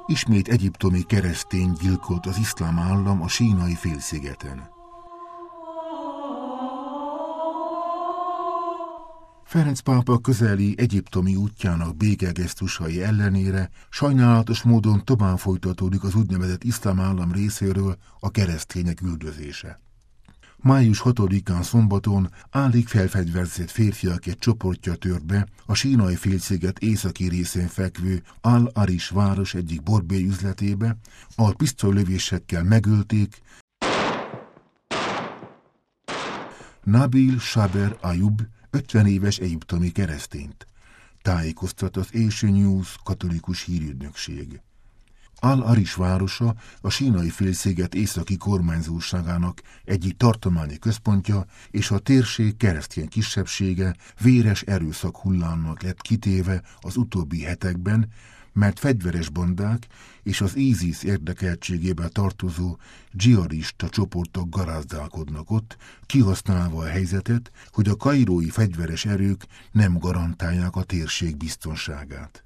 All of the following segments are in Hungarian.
Ismét egyiptomi keresztény gyilkolt az iszlám állam a Sínai félszigeten. Ferenc pápa közeli egyiptomi útjának békegesztusai ellenére sajnálatos módon tovább folytatódik az úgynevezett iszlám állam részéről a keresztények üldözése. Május 6-án szombaton állig felfegyverzett férfiak egy csoportja tört be a Sínai félsziget északi részén fekvő Al-Arish város egyik borbélyüzletébe, ahol pisztolylövésekkel megölték Nabil Saber Ayub 50 éves egyiptomi keresztényt, tájékoztat az Asia News katolikus hírügynökség. Al-Arish városa a Sínai félsziget északi kormányzóságának egyik tartományi központja, és a térség keresztény kisebbsége véres erőszak hullámnak lett kitéve az utóbbi hetekben, mert fegyveres bandák és az ISIS érdekeltségébe tartozó dzsihadista csoportok garázdálkodnak ott, kihasználva a helyzetet, hogy a kairói fegyveres erők nem garantálják a térség biztonságát.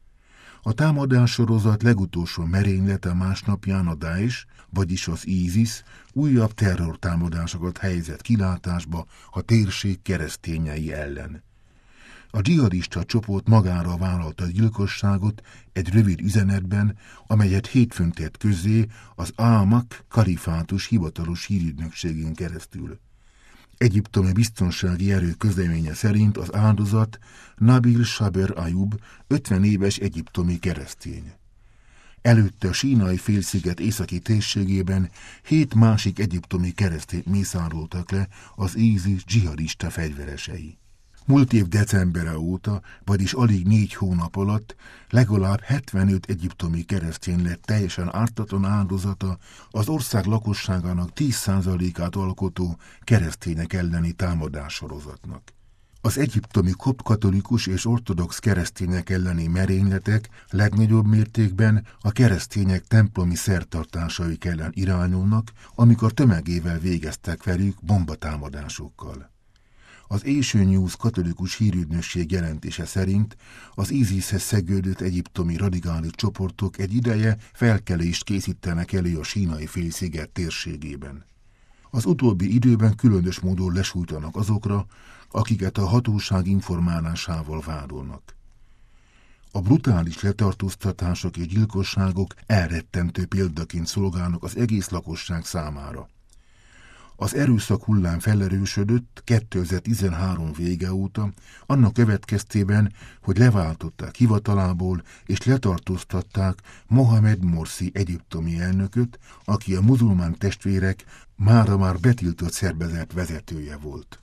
A támadássorozat legutolsó merénylete másnapján a Daesh, vagyis az ISIS újabb terrortámadásokat helyezett kilátásba a térség keresztényei ellen. A dzsihadista csoport magára vállalta a gyilkosságot egy rövid üzenetben, amelyet hétfőn tett közzé az Al-Maq kalifátus hivatalos hírügynökségén keresztül. Egyiptomi biztonsági erő közleménye szerint az áldozat Nabil Saber Ayub 50 éves egyiptomi keresztény. Előtte a Sínai félsziget északi térségében 7 másik egyiptomi keresztényt mészároltak le az ISIS dzsihadista fegyveresei. Múlt év decembere óta, vagyis alig 4 hónap alatt legalább 75 egyiptomi keresztény lett teljesen ártatlan áldozata az ország lakosságának 10%-át alkotó keresztények elleni támadássorozatnak. Az egyiptomi kopt katolikus és ortodox keresztények elleni merényletek legnagyobb mértékben a keresztények templomi szertartásaik ellen irányulnak, amikor tömegével végeztek velük bombatámadásokkal. Az Asia News katolikus hírügynökség jelentése szerint az ISIS-hez szegődött egyiptomi radikális csoportok egy ideje felkelést készítenek elő a Sínai félsziget térségében. Az utóbbi időben különös módon lesújtanak azokra, akiket a hatóság informálásával vádolnak. A brutális letartóztatások és gyilkosságok elrettentő példaként szolgálnak az egész lakosság számára. Az erőszak hullám felerősödött 2013 vége óta, annak következtében, hogy leváltották hivatalából és letartóztatták Mohamed Morsi egyiptomi elnököt, aki a muzulmán testvérek mára már betiltott szervezet vezetője volt.